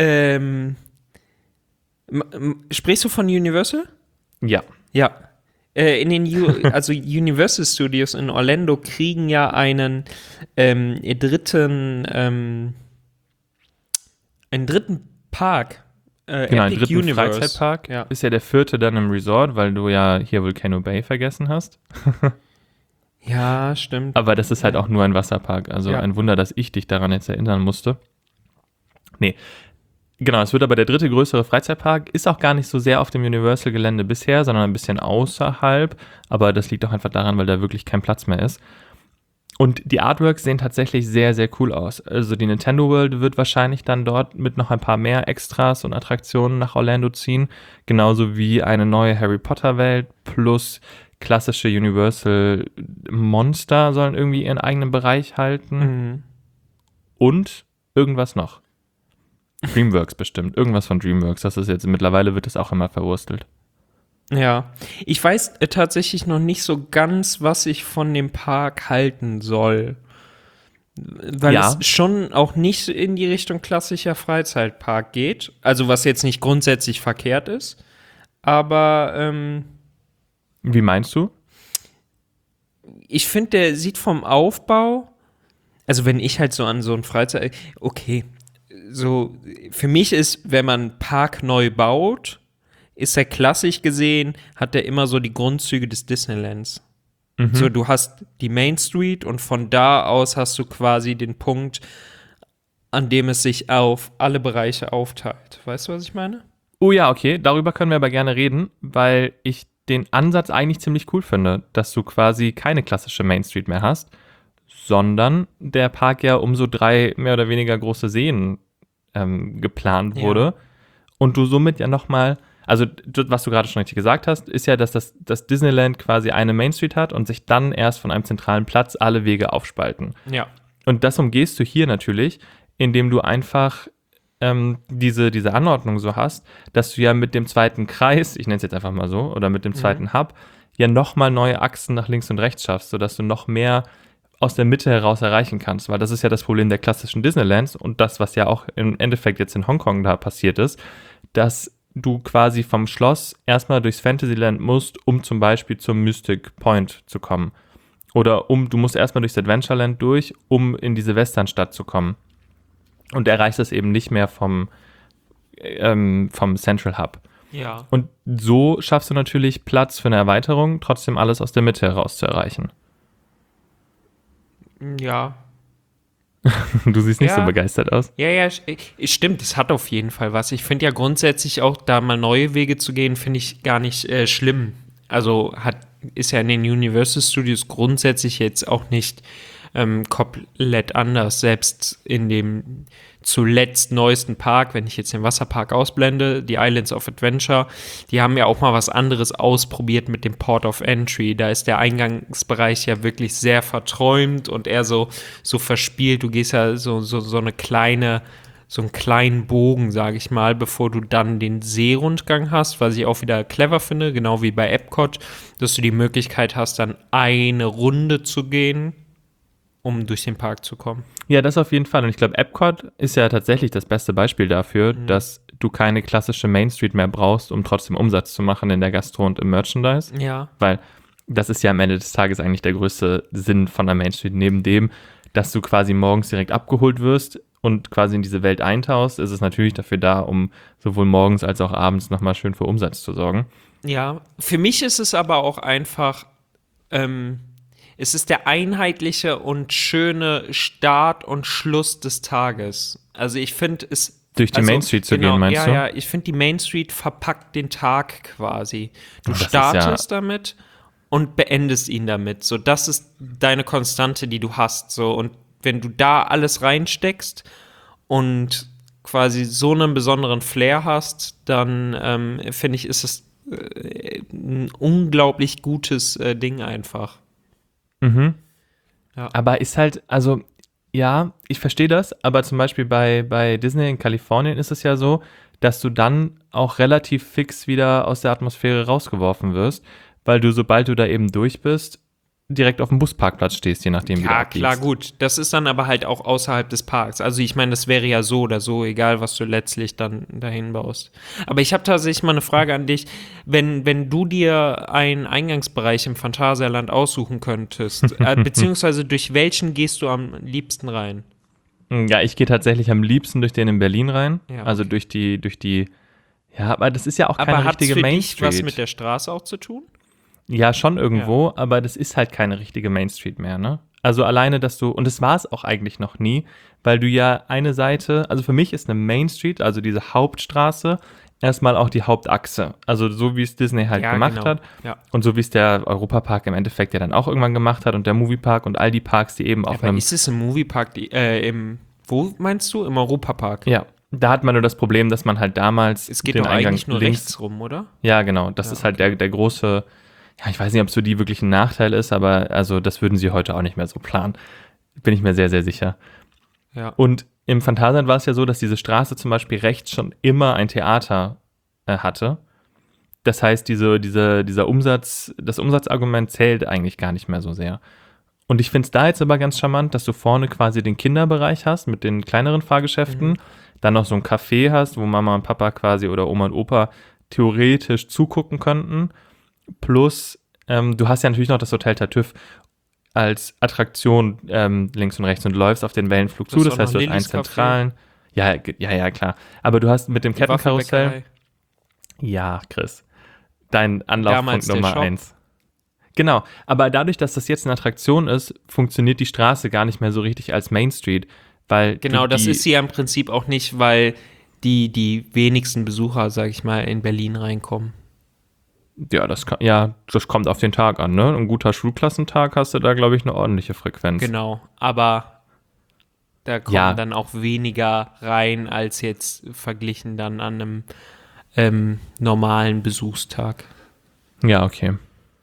Sprichst du von Universal? Ja. Ja. Also Universal Studios in Orlando kriegen ja einen dritten Park. Genau, einen dritten Universe. Freizeitpark. Ja. Ist ja der 4. dann im Resort, weil du ja hier Volcano Bay vergessen hast. Ja, stimmt. Aber das ist halt auch nur ein Wasserpark. Also ein Wunder, dass ich dich daran jetzt erinnern musste. Nee. Genau, es wird aber der 3. größere Freizeitpark. Ist auch gar nicht so sehr auf dem Universal-Gelände bisher, sondern ein bisschen außerhalb. Aber das liegt auch einfach daran, weil da wirklich kein Platz mehr ist. Und die Artworks sehen tatsächlich sehr, sehr cool aus. Also die Nintendo World wird wahrscheinlich dann dort mit noch ein paar mehr Extras und Attraktionen nach Orlando ziehen. Genauso wie eine neue Harry Potter Welt plus klassische Universal Monster sollen irgendwie ihren eigenen Bereich halten. Mhm. Und irgendwas noch. DreamWorks bestimmt. Irgendwas von DreamWorks. Das ist jetzt, mittlerweile wird das auch immer verwurstelt. Ja, ich weiß tatsächlich noch nicht so ganz, was ich von dem Park halten soll. Weil es schon auch nicht in die Richtung klassischer Freizeitpark geht. Also was jetzt nicht grundsätzlich verkehrt ist. Aber wie meinst du? Ich finde, der sieht vom Aufbau, also wenn ich halt so an so ein okay, so für mich ist, wenn man Park neu baut, ist er klassisch gesehen, hat er immer so die Grundzüge des Disneylands. Mhm. So, du hast die Main Street und von da aus hast du quasi den Punkt, an dem es sich auf alle Bereiche aufteilt. Weißt du, was ich meine? Oh ja, okay, darüber können wir aber gerne reden, weil ich den Ansatz eigentlich ziemlich cool finde, dass du quasi keine klassische Main Street mehr hast, sondern der Park ja um so 3 mehr oder weniger große Seen geplant wurde und du somit ja nochmal, also was du gerade schon richtig gesagt hast, ist ja, dass das Disneyland quasi eine Main Street hat und sich dann erst von einem zentralen Platz alle Wege aufspalten. Ja. Und das umgehst du hier natürlich, indem du einfach diese Anordnung so hast, dass du ja mit dem zweiten Kreis, ich nenne es jetzt einfach mal so, oder mit dem zweiten Hub, ja nochmal neue Achsen nach links und rechts schaffst, sodass du noch mehr aus der Mitte heraus erreichen kannst, weil das ist ja das Problem der klassischen Disneylands und das, was ja auch im Endeffekt jetzt in Hongkong da passiert ist, dass du quasi vom Schloss erstmal durchs Fantasyland musst, um zum Beispiel zum Mystic Point zu kommen. Oder du musst erstmal durchs Adventureland durch, um in diese Westernstadt zu kommen. Und erreichst es eben nicht mehr vom Central Hub. Ja. Und so schaffst du natürlich Platz für eine Erweiterung, trotzdem alles aus der Mitte heraus zu erreichen. Ja. Du siehst nicht Ja. so begeistert aus. Ja, stimmt, es hat auf jeden Fall was. Ich finde ja grundsätzlich auch, da mal neue Wege zu gehen, finde ich gar nicht schlimm. Also ist ja in den Universal Studios grundsätzlich jetzt auch nicht komplett anders. Selbst in dem zuletzt neuesten Park, wenn ich jetzt den Wasserpark ausblende, die Islands of Adventure, die haben ja auch mal was anderes ausprobiert mit dem Port of Entry. Da ist der Eingangsbereich ja wirklich sehr verträumt und eher so verspielt. Du gehst ja so einen kleinen Bogen, sage ich mal, bevor du dann den Seerundgang hast, was ich auch wieder clever finde, genau wie bei Epcot, dass du die Möglichkeit hast, dann eine Runde zu gehen, um durch den Park zu kommen. Ja, das auf jeden Fall. Und ich glaube, Epcot ist ja tatsächlich das beste Beispiel dafür, dass du keine klassische Main Street mehr brauchst, um trotzdem Umsatz zu machen in der Gastro und im Merchandise. Ja. Weil das ist ja am Ende des Tages eigentlich der größte Sinn von der Main Street. Neben dem, dass du quasi morgens direkt abgeholt wirst und quasi in diese Welt eintauchst, ist es natürlich dafür da, um sowohl morgens als auch abends nochmal schön für Umsatz zu sorgen. Ja, für mich ist es aber auch einfach, es ist der einheitliche und schöne Start und Schluss des Tages. Also ich finde es... Durch die Main Street zu gehen, meinst du? Ja, ich finde, die Main Street verpackt den Tag quasi. Du Das ist startest damit und beendest ihn damit. So, das ist deine Konstante, die du hast. So, und wenn du da alles reinsteckst und quasi so einen besonderen Flair hast, dann finde ich, ist es ein unglaublich gutes Ding einfach. Mhm. Ja. Aber ist halt, also, ja, ich verstehe das, aber zum Beispiel bei Disney in Kalifornien ist es ja so, dass du dann auch relativ fix wieder aus der Atmosphäre rausgeworfen wirst, weil du, sobald du da eben durch bist, direkt auf dem Busparkplatz stehst, je nachdem, wie du Ja, abbiegst. klar, gut. Das ist dann aber halt auch außerhalb des Parks. Also ich meine, das wäre ja so oder so, egal was du letztlich dann dahin baust. Aber ich habe tatsächlich mal eine Frage an dich. Wenn du dir einen Eingangsbereich im Phantasialand aussuchen könntest, beziehungsweise durch welchen gehst du am liebsten rein? Ja, ich gehe tatsächlich am liebsten durch den in Berlin rein. Ja, Also durch die, ja, aber das ist ja auch Aber keine hat es richtige für Main dich Street. was mit der Straße auch zu tun? Ja, schon irgendwo, aber das ist halt keine richtige Main Street mehr, ne? Also alleine, dass du, und das war es auch eigentlich noch nie, weil du ja eine Seite, also für mich ist eine Main Street, also diese Hauptstraße, erstmal auch die Hauptachse. Also so wie es Disney halt Ja, gemacht genau. hat Ja. und so wie es der Europapark im Endeffekt ja dann auch irgendwann gemacht hat und der Moviepark und all die Parks, die eben auf Aber einem, ist es im Moviepark, wo meinst du? Im Europapark? ja, da hat man nur das Problem, dass man halt damals Es geht den doch Eingang eigentlich nur links, rechts rum, oder? ja genau, das Ja, ist halt der große, ja, ich weiß nicht, ob es für die wirklich ein Nachteil ist, aber also das würden sie heute auch nicht mehr so planen. Bin ich mir sehr, sehr sicher. Ja. Und im Phantasialand war es ja so, dass diese Straße zum Beispiel rechts schon immer ein Theater hatte. Das heißt, dieser Umsatz, das Umsatzargument zählt eigentlich gar nicht mehr so sehr. Und ich finde es da jetzt aber ganz charmant, dass du vorne quasi den Kinderbereich hast mit den kleineren Fahrgeschäften, dann noch so ein Café hast, wo Mama und Papa quasi oder Oma und Opa theoretisch zugucken könnten. Plus, du hast ja natürlich noch das Hotel Tartuffe als Attraktion links und rechts und läufst auf den Wellenflug Das zu. ist Das auch heißt, noch du hast einen Lillys Café. zentralen. Ja, klar. Aber du hast mit dem Die Kettenkarussell. Waffelbäckerei. Ja, Chris. Dein Anlaufpunkt Damals der Nummer Shop. 1. Genau, aber dadurch, dass das jetzt eine Attraktion ist, funktioniert die Straße gar nicht mehr so richtig als Main Street, weil Genau, das ist sie ja im Prinzip auch nicht, weil die wenigsten Besucher, sag ich mal, in Berlin reinkommen. das kommt auf den Tag an, ne? Ein guter Schulklassentag hast du da, glaube ich, eine ordentliche Frequenz. Genau, aber da kommen Ja. dann auch weniger rein, als jetzt verglichen dann an einem normalen Besuchstag. Ja, okay.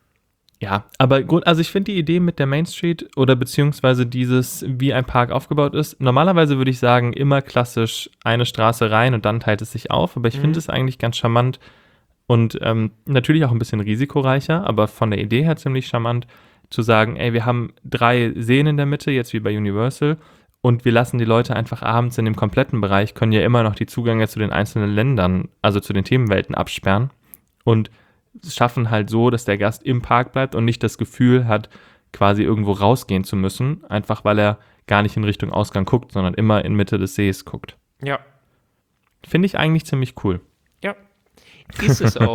Ja, aber also ich finde die Idee mit der Main Street oder beziehungsweise dieses, wie ein Park aufgebaut ist, normalerweise würde ich sagen, immer klassisch eine Straße rein und dann teilt es sich auf, aber ich finde es eigentlich ganz charmant und natürlich auch ein bisschen risikoreicher, aber von der Idee her ziemlich charmant zu sagen, ey, wir haben 3 Seen in der Mitte, jetzt wie bei Universal, und wir lassen die Leute einfach abends in dem kompletten Bereich, können ja immer noch die Zugänge zu den einzelnen Ländern, also zu den Themenwelten absperren und schaffen halt so, dass der Gast im Park bleibt und nicht das Gefühl hat, quasi irgendwo rausgehen zu müssen, einfach weil er gar nicht in Richtung Ausgang guckt, sondern immer in Mitte des Sees guckt. Ja, Finde ich eigentlich ziemlich cool. ja. Ist es auch.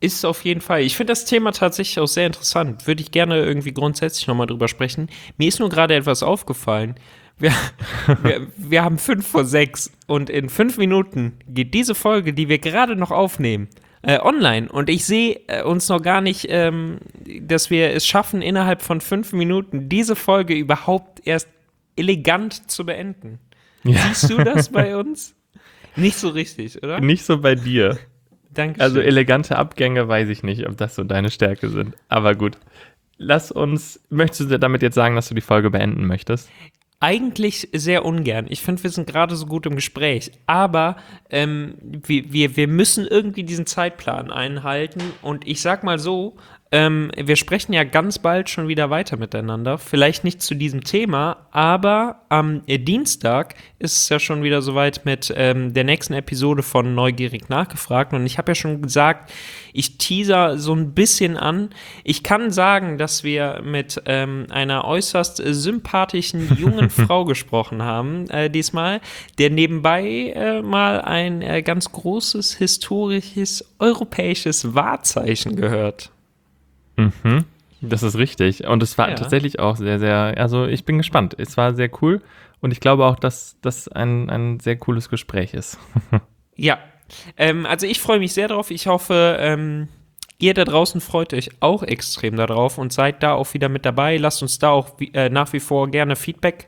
ist auf jeden Fall. Ich finde das Thema tatsächlich auch sehr interessant. Würde ich gerne irgendwie grundsätzlich nochmal drüber sprechen. Mir ist nur gerade etwas aufgefallen. Wir haben 5 vor 6 und in 5 Minuten geht diese Folge, die wir gerade noch aufnehmen, online. Und ich sehe uns noch gar nicht, dass wir es schaffen, innerhalb von 5 Minuten diese Folge überhaupt erst elegant zu beenden. Ja. Siehst du das bei uns? Nicht so richtig, oder? Nicht so bei dir. Dankeschön. Also elegante Abgänge weiß ich nicht, ob das so deine Stärke sind. Aber gut. Möchtest du damit jetzt sagen, dass du die Folge beenden möchtest? Eigentlich sehr ungern. Ich finde, wir sind gerade so gut im Gespräch. Aber wir müssen irgendwie diesen Zeitplan einhalten. Und ich sag mal so, wir sprechen ja ganz bald schon wieder weiter miteinander. Vielleicht nicht zu diesem Thema, aber am Dienstag ist es ja schon wieder soweit mit der nächsten Episode von Neugierig nachgefragt. Und ich habe ja schon gesagt, ich teaser so ein bisschen an. Ich kann sagen, dass wir mit einer äußerst sympathischen jungen Frau gesprochen haben, diesmal, der nebenbei mal ein ganz großes, historisches, europäisches Wahrzeichen gehört. Mhm, das ist richtig. Und es war tatsächlich auch sehr, sehr, also ich bin gespannt. Es war sehr cool und ich glaube auch, dass das ein sehr cooles Gespräch ist. Ja, also ich freue mich sehr drauf. Ich hoffe, ihr da draußen freut euch auch extrem darauf und seid da auch wieder mit dabei. Lasst uns da auch nach wie vor gerne Feedback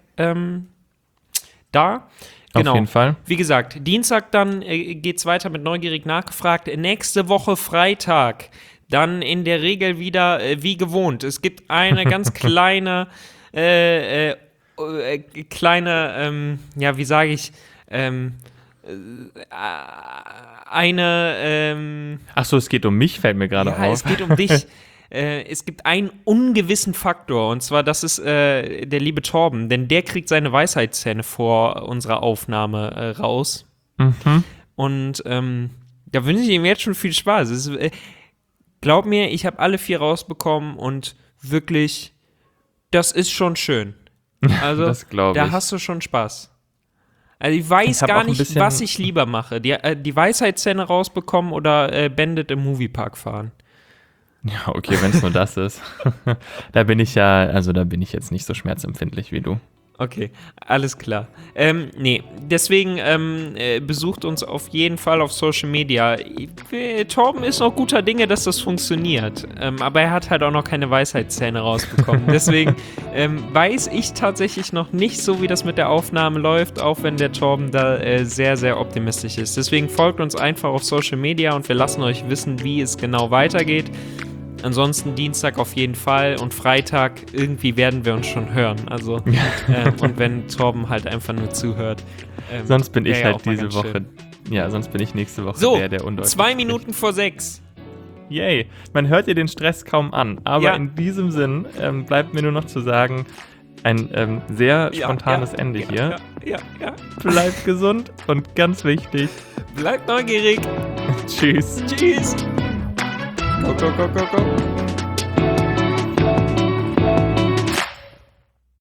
da. Genau. Auf jeden Fall. Wie gesagt, Dienstag dann geht's weiter mit Neugierig nachgefragt. Nächste Woche Freitag dann in der Regel wieder wie gewohnt. Es gibt eine ganz kleine, wie sage ich, Ach so, es geht um mich, fällt mir gerade auf. Es geht um dich. Es gibt einen ungewissen Faktor, und zwar, das ist der liebe Torben, denn der kriegt seine Weisheitszähne vor unserer Aufnahme raus. Mhm. Und da wünsche ich ihm jetzt schon viel Spaß. Es ist, glaub mir, ich habe alle 4 rausbekommen und wirklich, das ist schon schön. Also, das glaube ich. Da hast du schon Spaß. Also ich weiß gar nicht, was ich lieber mache. Die Weisheitszähne rausbekommen oder Bandit im Moviepark fahren. Ja, okay, wenn es nur das ist. Da bin ich jetzt nicht so schmerzempfindlich wie du. Okay, alles klar. Deswegen besucht uns auf jeden Fall auf Social Media. Torben ist noch guter Dinge, dass das funktioniert. Aber er hat halt auch noch keine Weisheitszähne rausbekommen. Deswegen weiß ich tatsächlich noch nicht so, wie das mit der Aufnahme läuft, auch wenn der Torben da sehr, sehr optimistisch ist. Deswegen folgt uns einfach auf Social Media und wir lassen euch wissen, wie es genau weitergeht. Ansonsten Dienstag auf jeden Fall und Freitag irgendwie werden wir uns schon hören. Also und wenn Torben halt einfach nur zuhört. Sonst bin ich halt diese Woche. Schön. Ja, sonst bin ich nächste Woche der undeutlich 2 Minuten vor 6. Yay. Man hört dir den Stress kaum an. Aber in diesem Sinn bleibt mir nur noch zu sagen, ein sehr spontanes Ende hier. Ja. Bleibt gesund und ganz wichtig. Bleibt neugierig. Tschüss. Go.